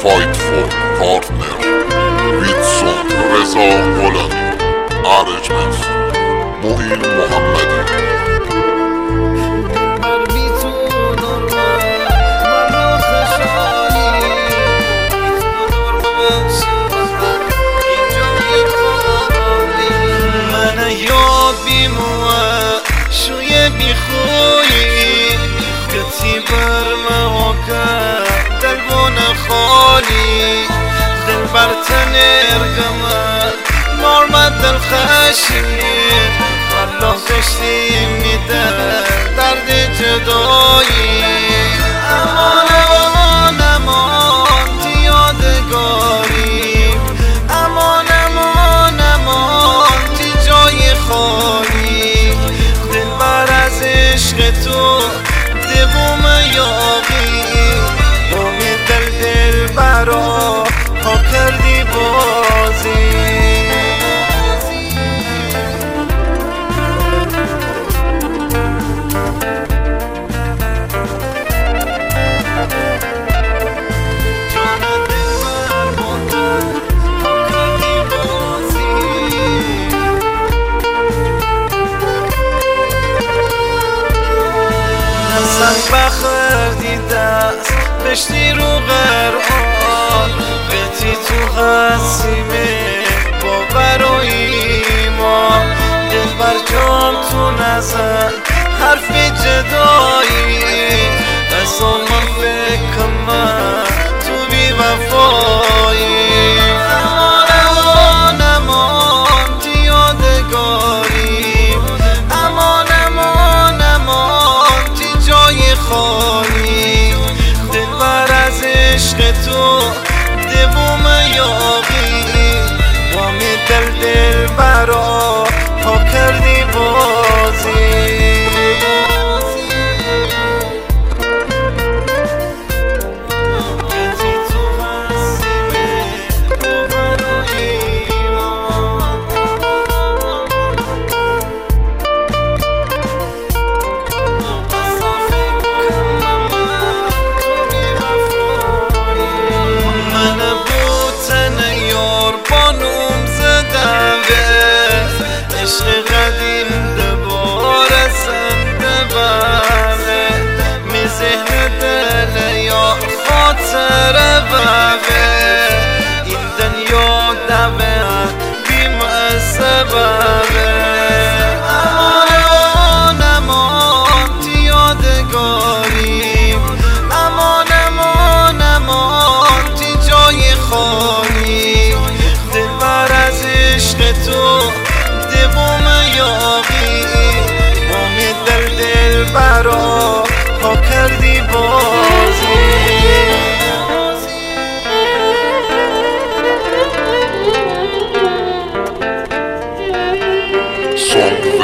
فایت فور پارتنر ویدسون رضا غلامی ارجمنت معین محمدی شوی بی خویی گتی بر مواقع دل بون خالی دل بر تنرگمه نارمد دل خشید الله گشتی میده درد جدایی امان امان امان تی یادگاری امان امان امان تی جای خالی دل بر از عشق تو دوم یاقی امید دل برا پا کردی بازی بخردی دست بشتی رو قرآن قطی تو حسیمه باور و ایمان دل بر جام تو نزن حرف جدایی از من فکر من تو بی وفایی امان امان امان تی یادگاری امان امان امان تی جای خالی دل بر از عشق تو دوم یاقی وامی دل برا پا کردی بازی عشق قدیم دوباره زنده بره می ذهن دل یا خاطر بره این دنیا دمه بیم سببه امان امان امان تی یادگاری امان امان امان تی جای خالی دل بر از عشق تو دوم یاقی امید دل برا پا کردی بازی